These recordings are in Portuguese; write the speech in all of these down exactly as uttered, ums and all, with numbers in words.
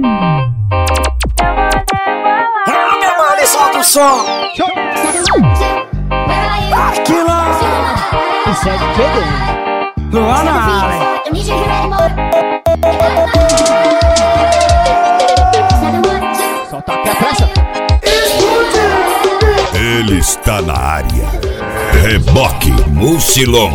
Ah, meu mano, solta o som. Aquilo. Isso é de quê? Luana Allen. Solta aqui a pressa. Ele está na área. Reboque Mucilon.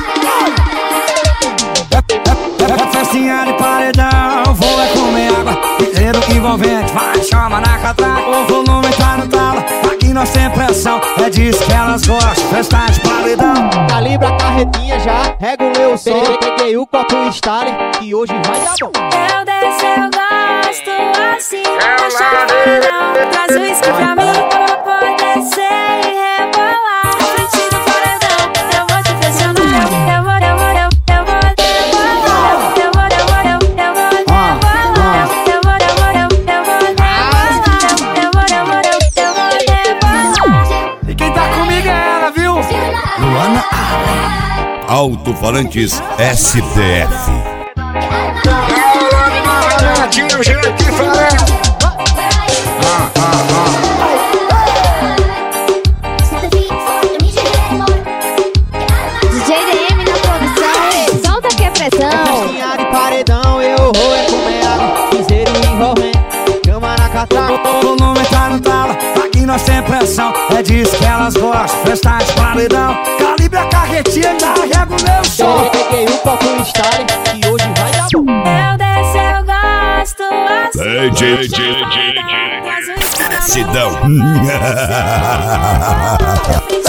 É festinha de paredão, vou é comer água. Piseiro envolvente, vai, chama na catraca. O volume tá no talo, aqui nós tem pressão. É disso que elas gostam, festa de paredão. Calibra a carretinha já, regulei o som. Peguei o copo Stalin, que hoje vai dar bom. Eu desço, eu gosto assim. Deixa o paredão, traz o uísque pra mim. Pode descer e rebolar. Na frente do paredão, eu vou te pressionar. Eu vou, eu vou, eu, eu vou rebolar. Eu vou, eu vou, eu, eu vou rebolar. Eu vou, eu vou, eu, eu vou rebolar. Eu vou, eu vou, eu, eu vou rebolar. E quem tá comigo é ela, viu? Luana Allen. Alto-falantes S D F. Tinha gente diferente. Ah, ah, ah. D J D M na produção, solta aqui a pressão. Festinha de paredão, eu vou é comer água. Piseiro envolvente, cama na catraca. O volume tá no talo, aqui nós tem pressão. É disso que elas gostam, festa de paredão. Calibre a carretinha, já regulei o som. Peguei o copo Stalin, que hoje vai dar bom. Eu desço, eu gosto assim. D J, D J, Traz o uísque pra mim. Sidão.